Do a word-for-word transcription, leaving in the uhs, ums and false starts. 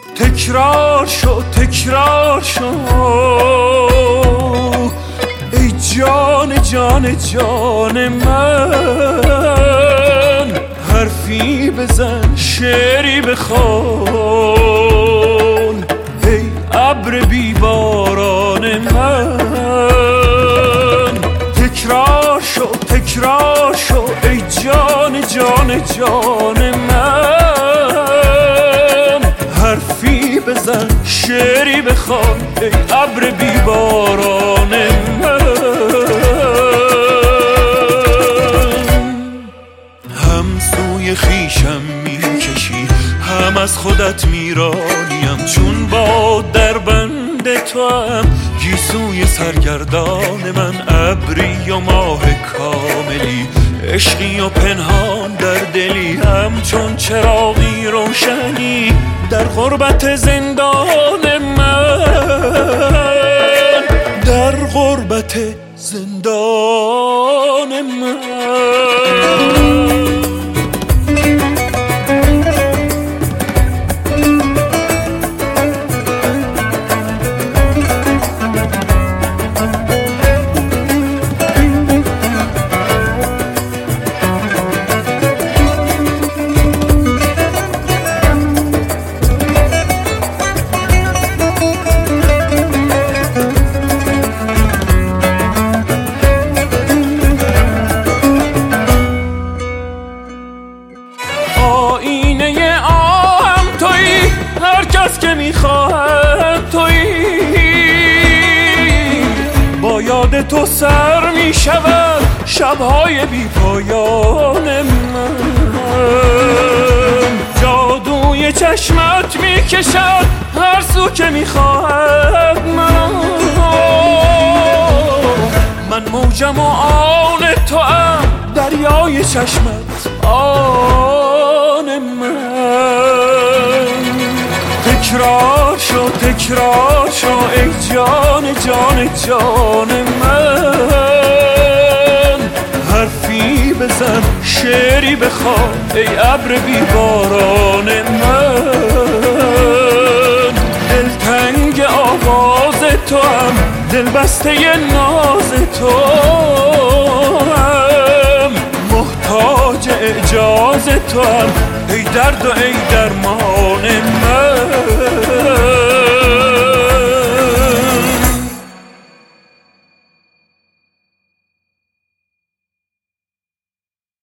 تکرار شو تکرار شو ای جان جان جان من، حرفی بزن شعری بخوان ای ابر بیباران من. تکرار شو تکرار شو ای جان جان جان من، حرفی بزن شعری بخوان ای ابر بیباران من. هم سوی خویشم میکشی هم از خودت میرانیم، چون با در بند تو هم گیسوی سرگردان من. ابری و ماه کاملی، عشقی و پنهان در دلی، همچون چراغی روشنی در غربت زندان من، در غربت زندان من. آینه آهم تویی، هر کس که میخواهد تویی، با یاد تو سر میشود شبهای بی پایان من. جادوی چشمت میکشد هر سو که میخواهد من. من موجم و آن تو ام، دریای چشمت آن من. تکرار شو تکرار شو ای جان جان جان من، حرفی بزن شعری بخوان ای ابر بیباران من. دلتنگ آواز تو هم، دل بسته ناز تو هم، محتاج اعجاز تو هم ای درد و ای درمان من.